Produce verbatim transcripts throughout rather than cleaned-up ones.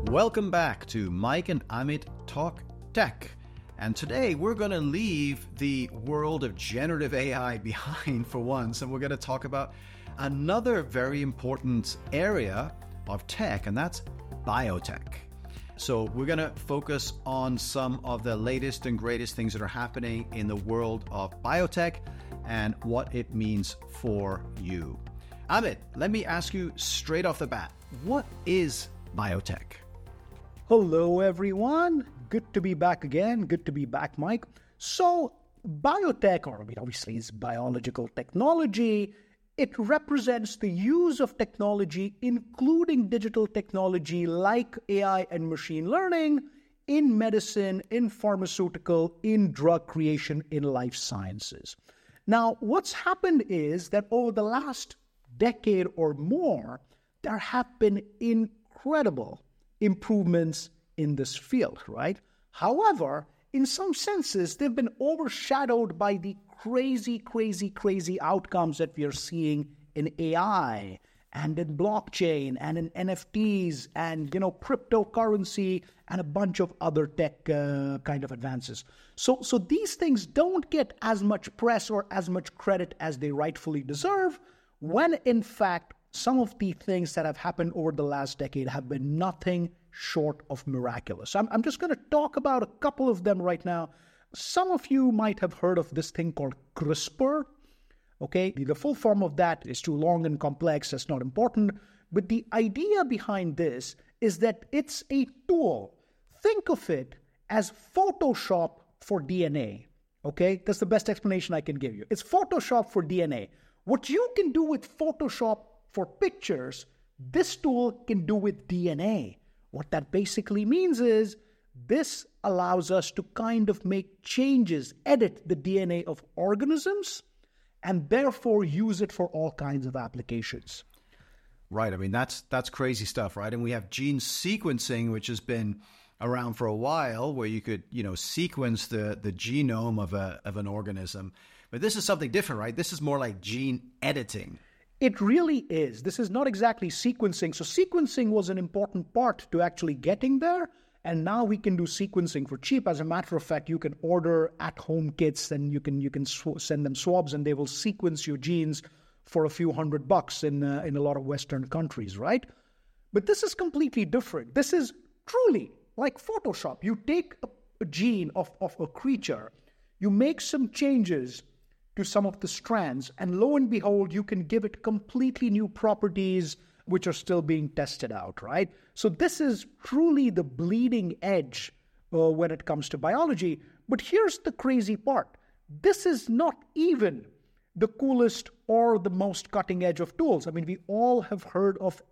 Welcome back to Mike and Amit Talk Tech. And today we're going to leave the world of generative A I behind for once, and we're going to talk about another very important area of tech, and that's biotech. So we're going to focus on some of the latest and greatest things that are happening in the world of biotech and what it means for you. Amit, let me ask you straight off the bat, what is biotech? Hello, everyone. Good to be back again. Good to be back, Mike. So biotech, or I mean, obviously it's biological technology. It represents the use of technology, including digital technology like A I and machine learning, in medicine, in pharmaceutical, in drug creation, in life sciences. Now, what's happened is that over the last decade or more, there have been incredible improvements in this field, right? However, in some senses, they've been overshadowed by the crazy, crazy, crazy outcomes that we are seeing in A I and in blockchain and in N F Ts and, you know, cryptocurrency and a bunch of other tech uh, kind of advances. So, so these things don't get as much press or as much credit as they rightfully deserve, when in fact, some of the things that have happened over the last decade have been nothing short of miraculous. I'm, I'm just going to talk about a couple of them right now. Some of you might have heard of this thing called CRISPR. Okay, the full form of that is too long and complex. That's not important. But the idea behind this is that it's a tool. Think of it as Photoshop for D N A. Okay, that's the best explanation I can give you. It's Photoshop for D N A. What you can do with Photoshop for pictures, this tool can do with D N A. What that basically means is this allows us to kind of make changes, edit the D N A of organisms, and therefore use it for all kinds of applications. Right. I mean, that's that's crazy stuff, right? And we have gene sequencing, which has been around for a while, where you could, you know, sequence the, the genome of a of an organism. But this is something different, right? This is more like gene editing. It really is. This is not exactly sequencing. So sequencing was an important part to actually getting there. And now we can do sequencing for cheap. As a matter of fact, you can order at-home kits and you can you can sw- send them swabs and they will sequence your genes for a few hundred bucks in uh, in a lot of Western countries, right? But this is completely different. This is truly like Photoshop. You take a, a gene of, of a creature, you make some changes to some of the strands, and lo and behold, you can give it completely new properties which are still being tested out, right? So this is truly the bleeding edge uh, when it comes to biology. But here's the crazy part. This is not even the coolest or the most cutting edge of tools. I mean, we all have heard of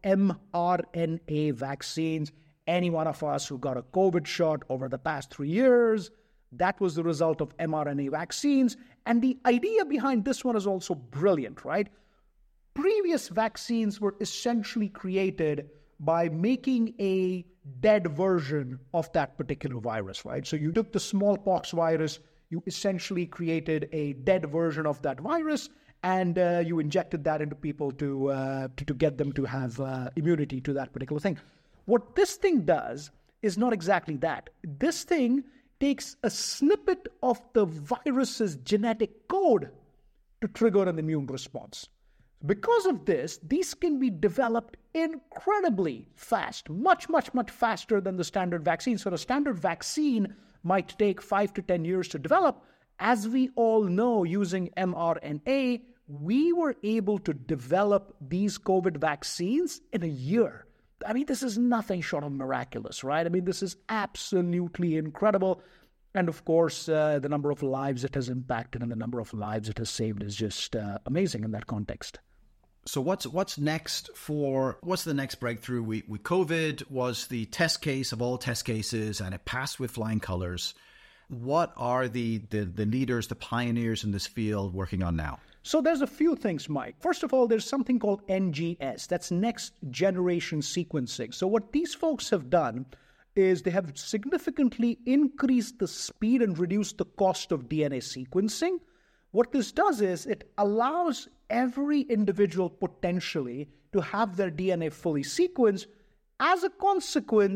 mRNA vaccines. Any one of us who got a COVID shot over the past three years, that was the result of mRNA vaccines. And the idea behind this one is also brilliant, right? Previous vaccines were essentially created by making a dead version of that particular virus, right? So you took the smallpox virus, you essentially created a dead version of that virus, and uh, you injected that into people to, uh, to, to get them to have uh, immunity to that particular thing. What this thing does is not exactly that. This thing takes a snippet of the virus's genetic code to trigger an immune response. Because of this, these can be developed incredibly fast, much, much, much faster than the standard vaccine. So the standard vaccine might take five to ten years to develop. As we all know, using mRNA, we were able to develop these COVID vaccines in a year. I mean, this is nothing short of miraculous, right? I mean, this is absolutely incredible. And of course, uh, the number of lives it has impacted and the number of lives it has saved is just uh, amazing in that context. So what's what's next for, what's the next breakthrough? We, we COVID was the test case of all test cases, and it passed with flying colors. What are the, the, the leaders, the pioneers in this field working on now? So there's a few things, Mike. First of all, there's something called N G S. That's next generation sequencing. So what these folks have done is they have significantly increased the speed and reduced the cost of D N A sequencing. What this does is it allows every individual potentially to have their D N A fully sequenced. As a consequence,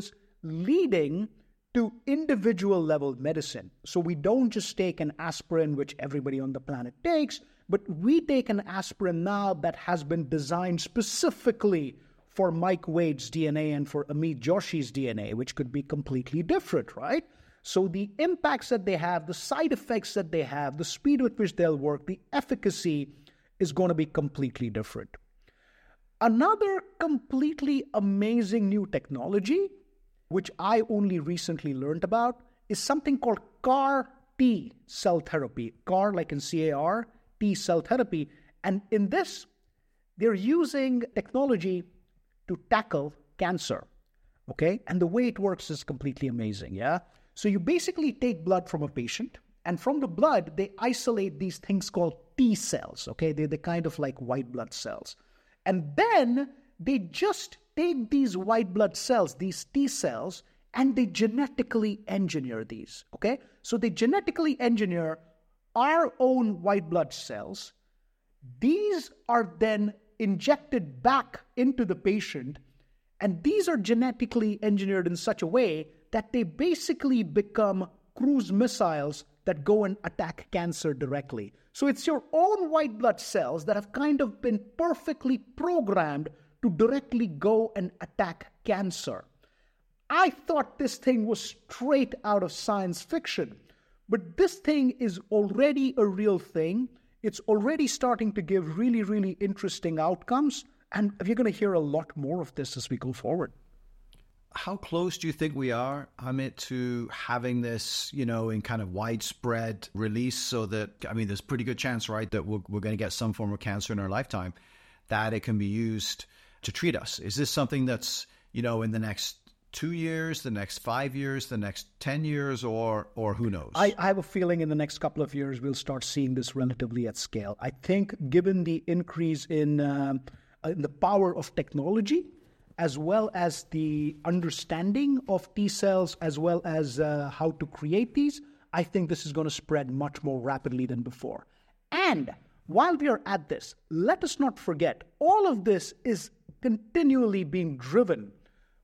leading to individual level medicine. So we don't just take an aspirin, which everybody on the planet takes, but we take an aspirin now that has been designed specifically for Mike Wade's D N A and for Amit Joshi's D N A, which could be completely different, right? So the impacts that they have, the side effects that they have, the speed with which they'll work, the efficacy is going to be completely different. Another completely amazing new technology, which I only recently learned about, is something called C A R T cell therapy. C A R like in C A R, T cell therapy. And in this, they're using technology to tackle cancer, okay? And the way it works is completely amazing, yeah? So you basically take blood from a patient, and from the blood, they isolate these things called T cells, okay? They're the kind of like white blood cells. And then they just take these white blood cells, these T cells, and they genetically engineer these, okay? So they genetically engineer our own white blood cells. These are then injected back into the patient, and these are genetically engineered in such a way that they basically become cruise missiles that go and attack cancer directly. So it's your own white blood cells that have kind of been perfectly programmed to directly go and attack cancer. I thought this thing was straight out of science fiction, but this thing is already a real thing. It's already starting to give really, really interesting outcomes, and you're going to hear a lot more of this as we go forward. How close do you think we are, Amit, to having this, you know, in kind of widespread release so that, I mean, there's a pretty good chance, right, that we're, we're going to get some form of cancer in our lifetime, that it can be used to treat us? Is this something that's, you know, in the next two years, the next five years, the next ten years, or or who knows? I, I have a feeling in the next couple of years, we'll start seeing this relatively at scale. I think given the increase in, uh, in the power of technology, as well as the understanding of T cells, as well as uh, how to create these, I think this is going to spread much more rapidly than before. And while we are at this, let us not forget, all of this is continually being driven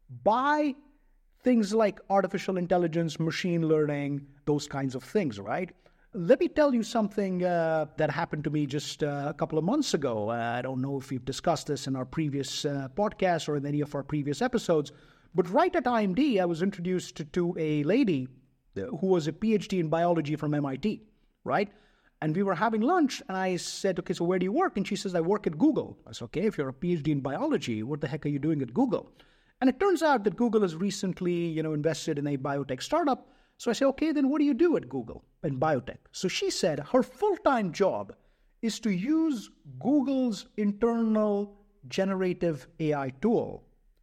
by things like artificial intelligence, machine learning, those kinds of things, right? Let me tell you something uh, that happened to me just uh, a couple of months ago. Uh, I don't know if we've discussed this in our previous uh, podcast or in any of our previous episodes, but right at I M D, I was introduced to, to a lady who was a PhD in biology from M I T, right? And we were having lunch, and I said, okay, so where do you work? And she says, I work at Google. I said, okay, if you're a PhD in biology, what the heck are you doing at Google? And it turns out that Google has recently, you know, invested in a biotech startup. So I say, okay, then what do you do at Google in biotech? So she said her full-time job is to use Google's internal generative A I tool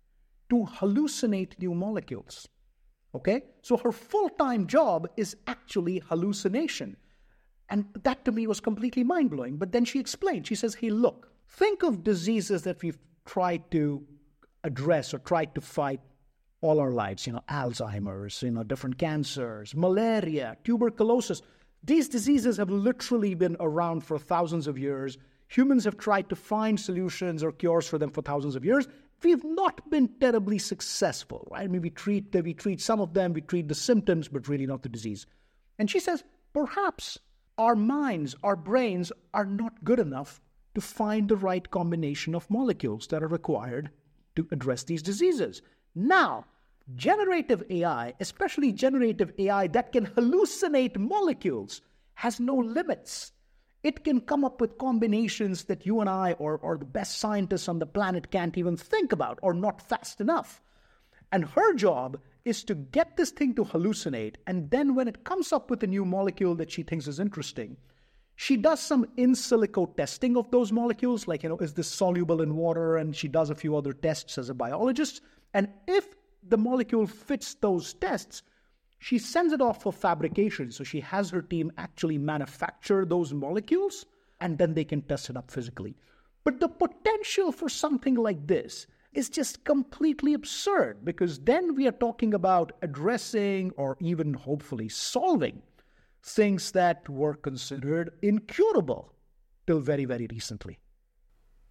to hallucinate new molecules. Okay? So her full-time job is actually hallucination. And that to me was completely mind-blowing. But then she explained, she says, hey, look, think of diseases that we've tried to address or tried to fight all our lives, you know, Alzheimer's, you know, different cancers, malaria, tuberculosis. These diseases have literally been around for thousands of years. Humans have tried to find solutions or cures for them for thousands of years. We've not been terribly successful, right? I mean, we treat, we treat some of them, we treat the symptoms, but really not the disease. And she says, perhaps our minds, our brains are not good enough to find the right combination of molecules that are required to address these diseases. Now, generative A I, especially generative A I that can hallucinate molecules, has no limits. It can come up with combinations that you and I or, or the best scientists on the planet can't even think about or not fast enough. And her job is to get this thing to hallucinate, and then when it comes up with a new molecule that she thinks is interesting, she does some in silico testing of those molecules, like, you know, is this soluble in water? And she does a few other tests as a biologist. And if the molecule fits those tests, she sends it off for fabrication. So she has her team actually manufacture those molecules, and then they can test it up physically. But the potential for something like this is just completely absurd, because then we are talking about addressing or even hopefully solving things that were considered incurable till very, very recently.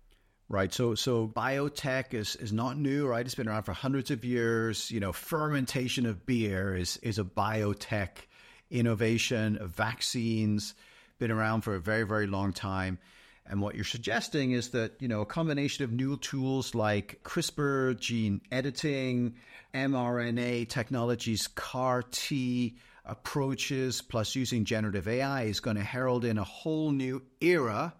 Right. So so biotech is, is not new, right? It's been around for hundreds of years. You know, fermentation of beer is, is a biotech innovation. Vaccines been around for a very, very long time. And what you're suggesting is that, you know, a combination of new tools like CRISPR, gene editing, mRNA technologies, C A R T approaches, plus using generative A I is going to herald in a whole new era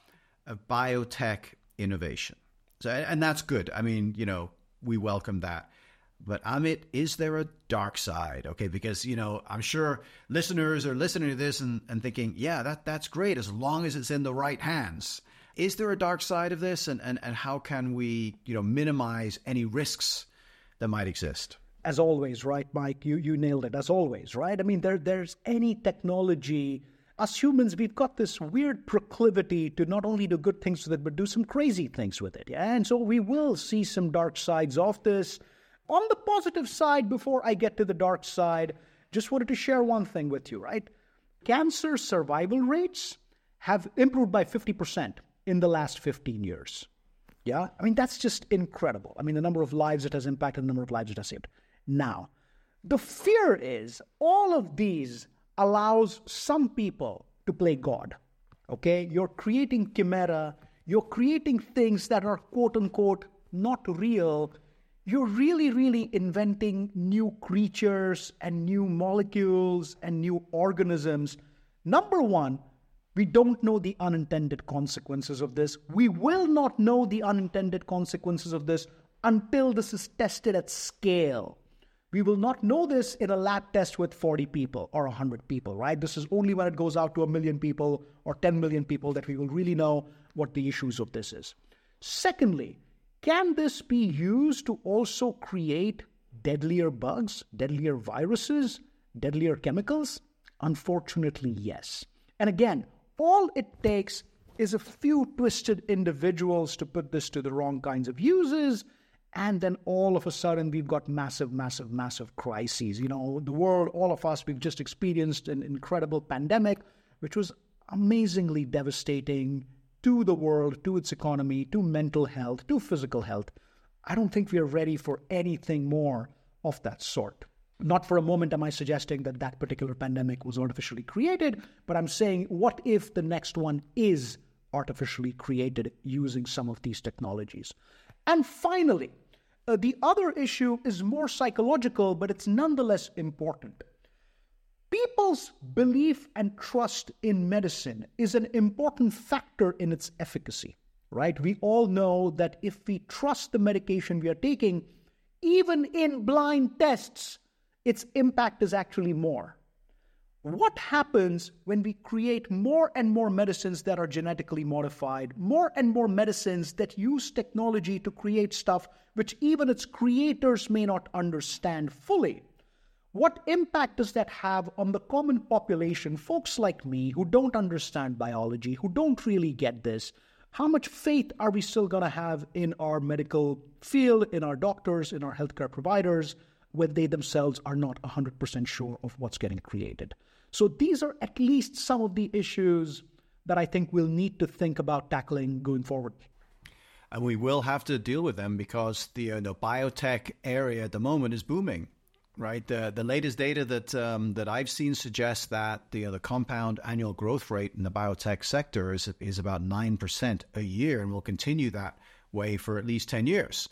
of biotech innovation. So, and that's good. I mean, you know, we welcome that. But Amit, is there a dark side? Okay, because, you know, I'm sure listeners are listening to this and, and thinking, yeah, that that's great as long as it's in the right hands. Is there a dark side of this? And, and, and how can we, you know, minimize any risks that might exist? As always, right, Mike? You you nailed it. As always, right? I mean, there there's any technology. Us humans, we've got this weird proclivity to not only do good things with it, but do some crazy things with it. Yeah? And so we will see some dark sides of this. On the positive side, before I get to the dark side, just wanted to share one thing with you, right? Cancer survival rates have improved by fifty percent in the last fifteen years. Yeah? I mean, that's just incredible. I mean, the number of lives it has impacted, the number of lives it has saved. Now, the fear is all of these allows some people to play God, okay? You're creating chimera, you're creating things that are quote-unquote not real. You're really, really inventing new creatures and new molecules and new organisms. Number one, we don't know the unintended consequences of this. We will not know the unintended consequences of this until this is tested at scale. We will not know this in a lab test with forty people or one hundred people, right? This is only when it goes out to a million people or ten million people that we will really know what the issues of this is. Secondly, can this be used to also create deadlier bugs, deadlier viruses, deadlier chemicals? Unfortunately, yes. And again, all it takes is a few twisted individuals to put this to the wrong kinds of uses, and then all of a sudden we've got massive, massive, massive crises. You know, the world, all of us, we've just experienced an incredible pandemic, which was amazingly devastating to the world, to its economy, to mental health, to physical health. I don't think we are ready for anything more of that sort. Not for a moment am I suggesting that that particular pandemic was artificially created, but I'm saying, what if the next one is artificially created using some of these technologies? And finally, uh, the other issue is more psychological, but it's nonetheless important. People's belief and trust in medicine is an important factor in its efficacy, right? We all know that if we trust the medication we are taking, even in blind tests, its impact is actually more. What happens when we create more and more medicines that are genetically modified, more and more medicines that use technology to create stuff which even its creators may not understand fully? What impact does that have on the common population, folks like me who don't understand biology, who don't really get this? How much faith are we still going to have in our medical field, in our doctors, in our healthcare providers, when they themselves are not one hundred percent sure of what's getting created? So these are at least some of the issues that I think we'll need to think about tackling going forward. And we will have to deal with them because the, uh, the biotech area at the moment is booming, right? The, the latest data that um, that I've seen suggests that the, uh, the compound annual growth rate in the biotech sector is, is about nine percent a year and will continue that way for at least ten years.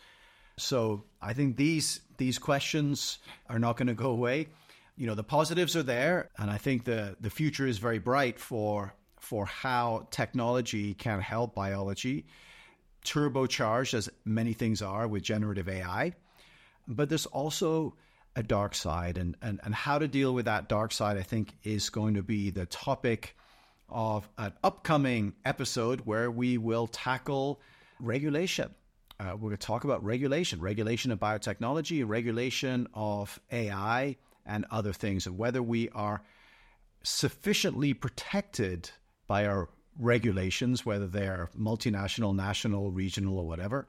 So I think these these questions are not going to go away. You know, the positives are there, and I think the, the future is very bright for for how technology can help biology, turbocharged as many things are with generative A I. But there's also a dark side, and, and, and how to deal with that dark side, I think, is going to be the topic of an upcoming episode where we will tackle regulation. Uh, we're going to talk about regulation, regulation of biotechnology, regulation of A I, and other things, and whether we are sufficiently protected by our regulations, whether they're multinational, national, regional, or whatever,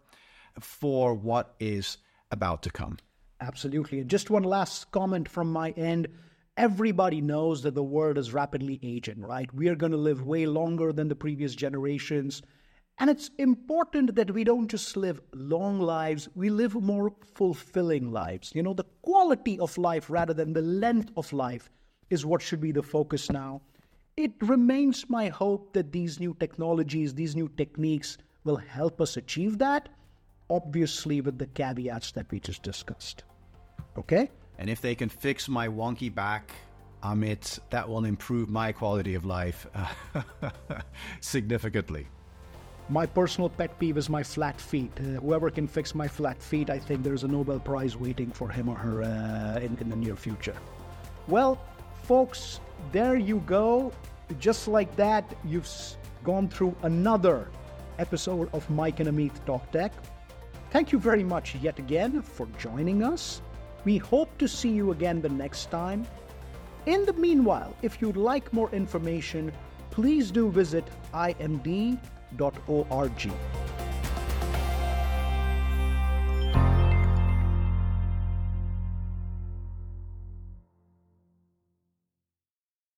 for what is about to come. Absolutely. And just one last comment from my end. Everybody knows that the world is rapidly aging, right? We are going to live way longer than the previous generations. And it's important that we don't just live long lives, we live more fulfilling lives. You know, the quality of life rather than the length of life is what should be the focus now. It remains my hope that these new technologies, these new techniques will help us achieve that, obviously with the caveats that we just discussed. Okay? And if they can fix my wonky back, Amit, that will improve my quality of life uh, significantly. My personal pet peeve is my flat feet. Uh, whoever can fix my flat feet, I think there's a Nobel Prize waiting for him or her uh, in, in the near future. Well, folks, there you go. Just like that, you've gone through another episode of Mike and Amit Talk Tech. Thank you very much yet again for joining us. We hope to see you again the next time. In the meanwhile, if you'd like more information, please do visit I M D dot org.